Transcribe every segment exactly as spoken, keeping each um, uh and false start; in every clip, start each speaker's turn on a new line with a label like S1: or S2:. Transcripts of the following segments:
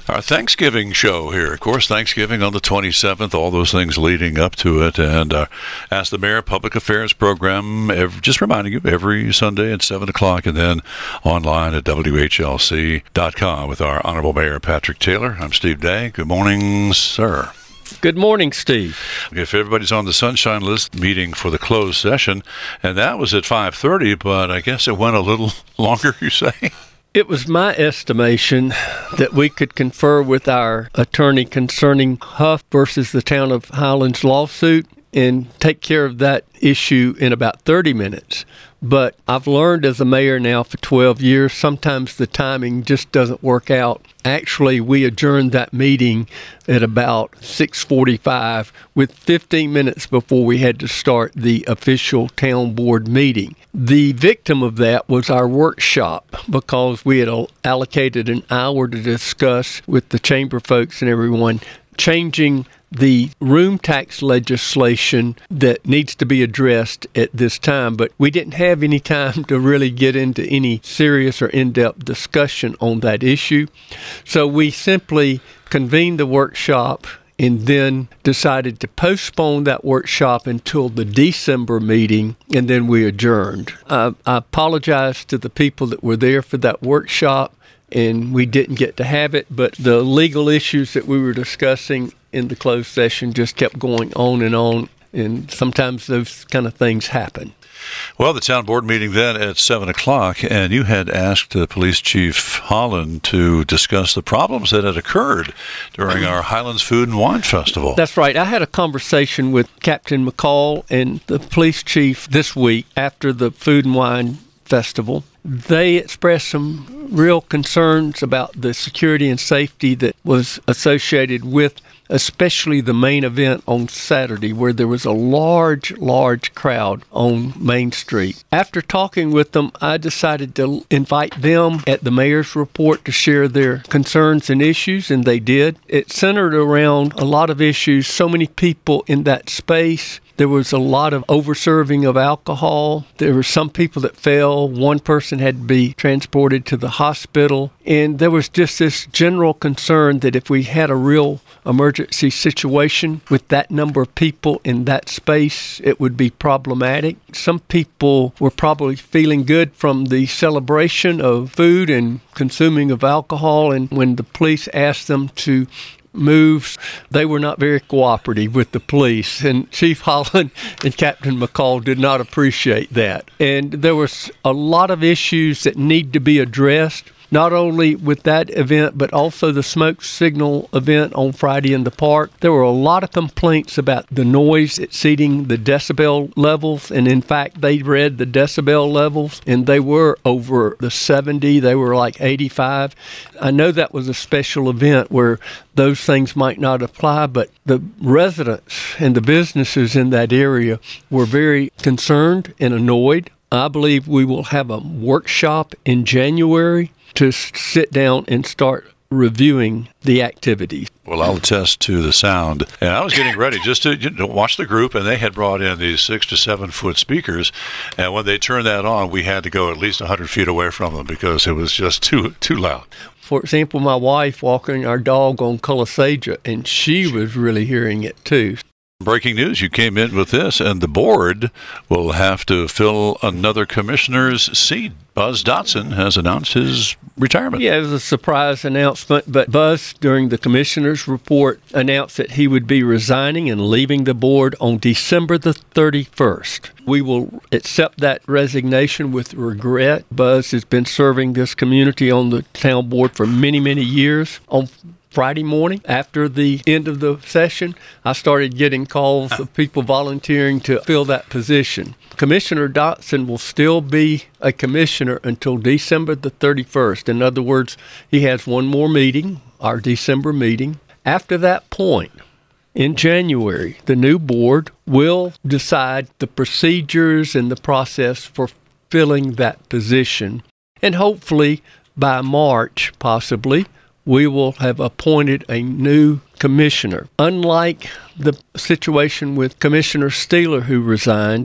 S1: Our Thanksgiving show here. Of course, Thanksgiving on the twenty-seventh, all those things leading up to it. And uh, Ask the Mayor Public Affairs program, every, just reminding you, every Sunday at seven o'clock, and then online at W H L C dot com with our Honorable Mayor Patrick Taylor. I'm Steve Day. Good morning, sir.
S2: Good morning, Steve.
S1: If everybody's on the Sunshine List meeting for the closed session, and that was at five thirty, but I guess it went a little longer, you say?
S2: It was my estimation that we could confer with our attorney concerning Huff versus the Town of Highlands lawsuit and take care of that issue in about thirty minutes. But I've learned as a mayor now for twelve years, sometimes the timing just doesn't work out. Actually, we adjourned that meeting at about six forty-five with fifteen minutes before we had to start the official town board meeting. The victim of that was our workshop because we had allocated an hour to discuss with the chamber folks and everyone changing the room tax legislation that needs to be addressed at this time, but we didn't have any time to really get into any serious or in-depth discussion on that issue. So we simply convened the workshop and then decided to postpone that workshop until the December meeting, and then we adjourned. Uh, I apologize to the people that were there for that workshop, and we didn't get to have it, but the legal issues that we were discussing in the closed session just kept going on and on, and sometimes those kind of things happen.
S1: Well, the town board meeting then at seven o'clock, and you had asked uh, Police Chief Holland to discuss the problems that had occurred during our Highlands Food and Wine Festival.
S2: That's right. I had a conversation with Captain McCall and the police chief this week after the Food and Wine Festival. They expressed some real concerns about the security and safety that was associated with especially the main event on Saturday, where there was a large, large crowd on Main Street. After talking with them, I decided to invite them at the mayor's report to share their concerns and issues, and they did. It centered around a lot of issues, so many people in that space. There was a lot of overserving of alcohol. There were some people that fell. One person had to be transported to the hospital. And there was just this general concern that if we had a real emergency situation with that number of people in that space, it would be problematic. Some people were probably feeling good from the celebration of food and consuming of alcohol. And when the police asked them to moves, they were not very cooperative with the police, and Chief Holland and Captain McCall did not appreciate that. And there was a lot of issues that need to be addressed, not only with that event, but also the smoke signal event on Friday in the park. There were a lot of complaints about the noise exceeding the decibel levels, and in fact, they read the decibel levels, and they were over the seventy. They were like eighty-five. I know that was a special event where those things might not apply, but the residents and the businesses in that area were very concerned and annoyed. I believe we will have a workshop in January to sit down and start reviewing the activities.
S1: Well, I'll attest to the sound. And I was getting ready just to you know, watch the group, and they had brought in these six to seven foot speakers. And when they turned that on, we had to go at least one hundred feet away from them because it was just too too loud.
S2: For example, my wife walking our dog on Colasaja, and she was really hearing it too.
S1: Breaking news, you came in with this, and the board will have to fill another commissioner's seat. Buzz Dotson has announced his retirement.
S2: Yeah, it was a surprise announcement, but Buzz, during the commissioner's report, announced that he would be resigning and leaving the board on December the thirty-first. We will accept that resignation with regret. Buzz has been serving this community on the town board for many, many years. On Friday morning, after the end of the session, I started getting calls of people volunteering to fill that position. Commissioner Dotson will still be a commissioner until December the thirty-first. In other words, he has one more meeting, our December meeting. After that point, in January, the new board will decide the procedures and the process for filling that position. And hopefully, by March, possibly, we will have appointed a new commissioner. Unlike the situation with Commissioner Steeler, who resigned,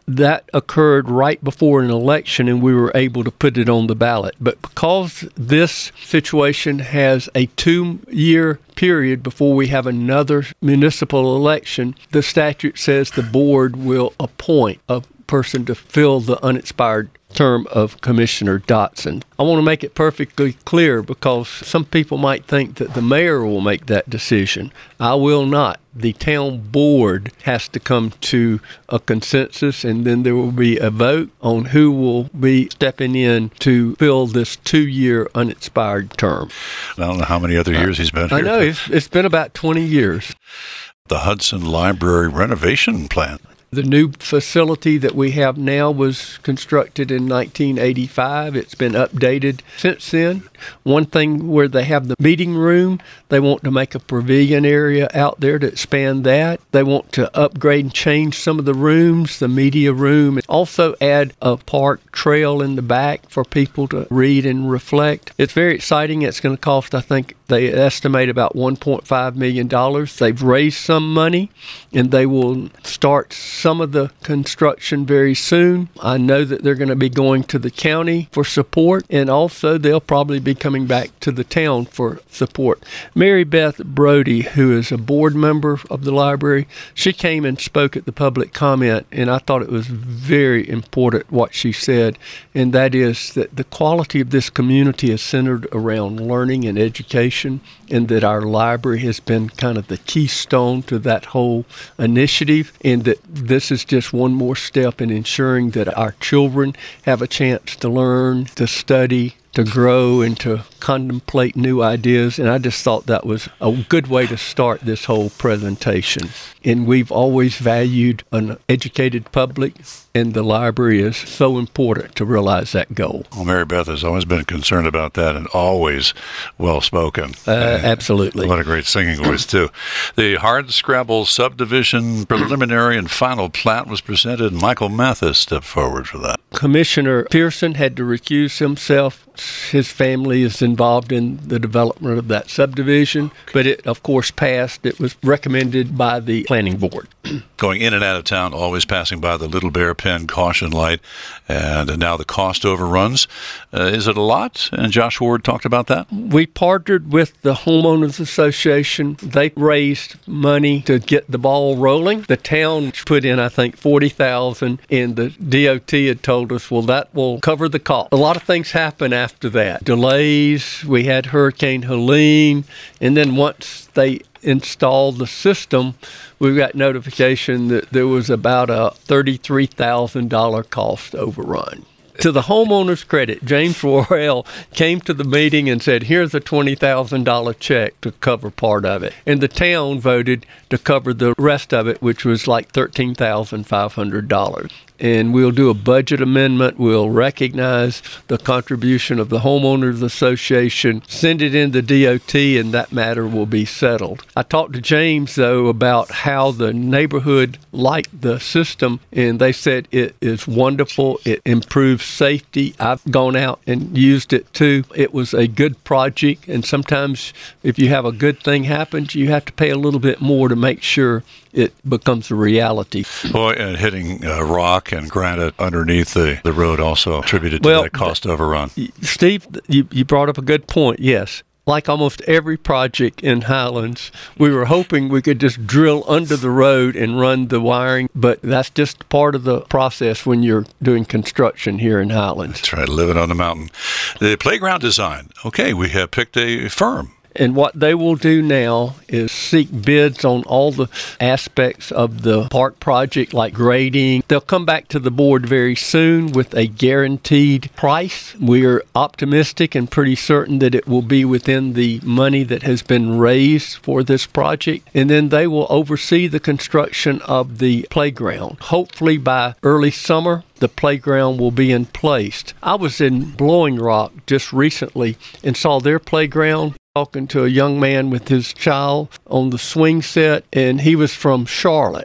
S2: that occurred right before an election, and we were able to put it on the ballot. But because this situation has a two-year period before we have another municipal election, the statute says the board will appoint a person to fill the unexpired term of Commissioner Dotson. I want to make it perfectly clear because some people might think that the mayor will make that decision. I will not. The town board has to come to a consensus, and then there will be a vote on who will be stepping in to fill this two-year unexpired term.
S1: I don't know how many other years he's been here.
S2: I know. It's, it's been about twenty years.
S1: The Hudson Library renovation plan.
S2: The new facility that we have now was constructed in nineteen eighty-five. It's been updated since then. One thing where they have the meeting room, they want to make a pavilion area out there to expand that. They want to upgrade and change some of the rooms, the media room, and also add a park trail in the back for people to read and reflect. It's very exciting. It's going to cost, I think, they estimate about one point five million dollars. They've raised some money, and they will start some of the construction very soon. I know that they're going to be going to the county for support, and also they'll probably be coming back to the town for support. Mary Beth Brody, who is a board member of the library, she came and spoke at the public comment, and I thought it was very important what she said, and that is that the quality of this community is centered around learning and education, and that our library has been kind of the keystone to that whole initiative, and that this is just one more step in ensuring that our children have a chance to learn, to study, to grow, and to contemplate new ideas. And I just thought that was a good way to start this whole presentation. And we've always valued an educated public, and the library is so important to realize that goal.
S1: Well, Mary Beth has always been concerned about that and always well-spoken.
S2: Uh, absolutely.
S1: What a great singing voice, too. The Hardscrabble subdivision preliminary and final plat was presented, and Michael Mathis stepped forward for that.
S2: Commissioner Pearson had to recuse himself. His family is involved in the development of that subdivision, but it, of course, passed. It was recommended by the planning board.
S1: Going in and out of town, always passing by the Little Bear Pen caution light, and now the cost overruns. Uh, is it a lot? And Josh Ward talked about that.
S2: We partnered with the Homeowners Association. They raised money to get the ball rolling. The town put in, I think, forty thousand dollars, and the D O T had told us, well, that will cover the cost. A lot of things happen after that. Delays. We had Hurricane Helene, and then once they installed the system, we got notification that there was about a thirty-three thousand dollars cost overrun. To the homeowner's credit, James Worrell came to the meeting and said, here's a twenty thousand dollars check to cover part of it. And the town voted to cover the rest of it, which was like thirteen thousand five hundred dollars. And we'll do a budget amendment. We'll recognize the contribution of the Homeowners Association, send it in the D O T, and that matter will be settled. I talked to James, though, about how the neighborhood liked the system, and they said it is wonderful. It improves safety. I've gone out and used it, too. It was a good project, and sometimes if you have a good thing happen, you have to pay a little bit more to make sure it becomes a reality.
S1: Boy, and hitting uh, rock and granite underneath the, the road also attributed to
S2: well,
S1: that cost overrun.
S2: Steve, you, you brought up a good point, yes. Like almost every project in Highlands, we were hoping we could just drill under the road and run the wiring, but that's just part of the process when you're doing construction here in Highlands.
S1: That's right, living on the mountain. The playground design. Okay, we have picked a firm.
S2: And what they will do now is seek bids on all the aspects of the park project, like grading. They'll come back to the board very soon with a guaranteed price. We're optimistic and pretty certain that it will be within the money that has been raised for this project. And then they will oversee the construction of the playground. Hopefully by early summer, the playground will be in place. I was in Blowing Rock just recently and saw their playground, talking to a young man with his child on the swing set, and he was from Charlotte.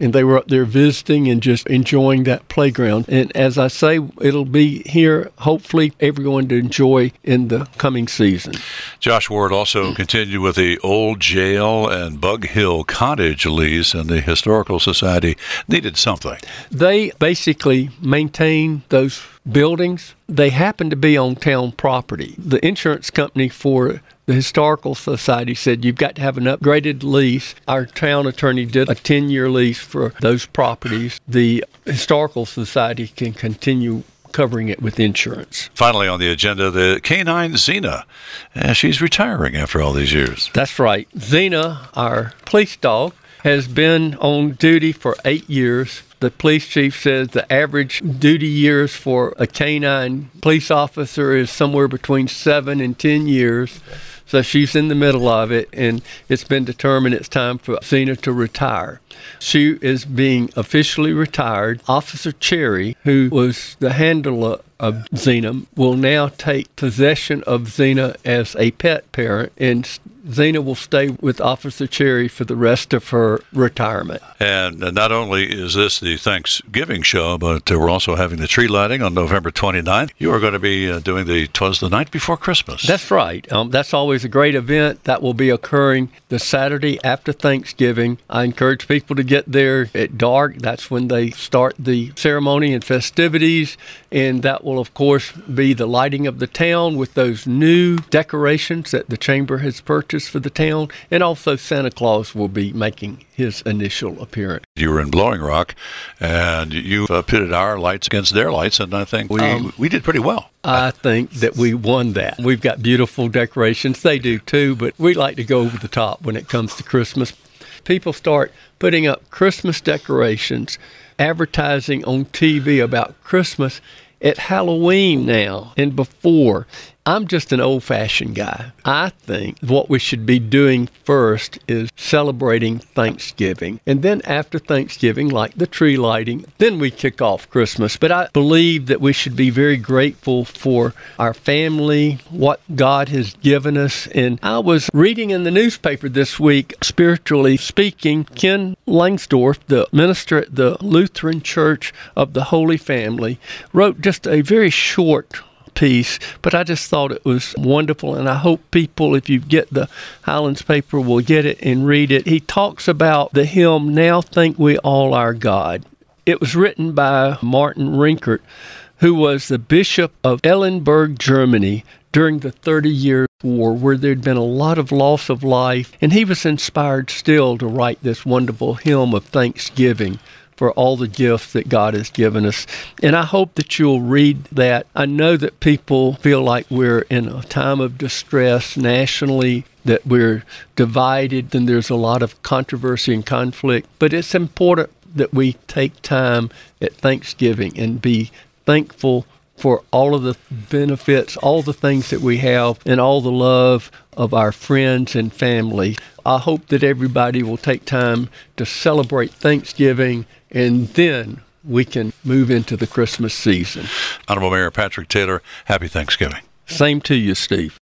S2: and they were up there visiting and just enjoying that playground. And as I say, it'll be here, hopefully, everyone to enjoy in the coming season.
S1: Josh Ward also continued with the old jail and Bug Hill Cottage lease, and the Historical Society needed something.
S2: They basically maintain those buildings. They happen to be on town property. The insurance company for the Historical Society said you've got to have an upgraded lease. Our town attorney did a ten-year lease for those properties. The Historical Society can continue covering it with insurance.
S1: Finally on the agenda, the canine Xena. Uh, she's retiring after all these years.
S2: That's right. Xena, our police dog, has been on duty for eight years. The police chief says the average duty years for a canine police officer is somewhere between seven and ten years. So she's in the middle of it, and it's been determined it's time for Xena to retire. She is being officially retired. Officer Cherry, who was the handler of Xena, will now take possession of Xena as a pet parent, and Xena will stay with Officer Cherry for the rest of her retirement.
S1: And not only is this the Thanksgiving show, but we're also having the tree lighting on November twenty-ninth. You are going to be uh, doing the Twas the Night Before Christmas.
S2: That's right. Um, that's always a great event. That will be occurring the Saturday after Thanksgiving. I encourage people to get there at dark. That's when they start the ceremony and festivities. And that will, of course, be the lighting of the town with those new decorations that the Chamber has purchased for the town. And also Santa Claus will be making his initial appearance.
S1: You were in Blowing Rock, and you uh, pitted our lights against their lights, and I think we um, we did pretty well.
S2: I think that we won that. We've got beautiful decorations. They do too, but we like to go over the top when it comes to Christmas. People start putting up Christmas decorations, advertising on T V about Christmas at Halloween now and before. I'm just an old-fashioned guy. I think what we should be doing first is celebrating Thanksgiving. And then after Thanksgiving, like the tree lighting, then we kick off Christmas. But I believe that we should be very grateful for our family, what God has given us. And I was reading in the newspaper this week, spiritually speaking, Ken Langsdorf, the minister at the Lutheran Church of the Holy Family, wrote just a very short piece, but I just thought it was wonderful, and I hope people, if you get the Highlands paper, will get it and read it. He talks about the hymn, Now Thank We All Our God. It was written by Martin Rinkert, who was the bishop of Ellenberg, Germany, during the thirty-year war, where there'd been a lot of loss of life, and he was inspired still to write this wonderful hymn of thanksgiving for all the gifts that God has given us. And I hope that you'll read that. I know that people feel like we're in a time of distress nationally, that we're divided, and there's a lot of controversy and conflict. But it's important that we take time at Thanksgiving and be thankful for all of the benefits, all the things that we have, and all the love of our friends and family. I hope that everybody will take time to celebrate Thanksgiving, and then we can move into the Christmas season.
S1: Honorable Mayor Patrick Taylor, happy Thanksgiving.
S2: Same to you, Steve.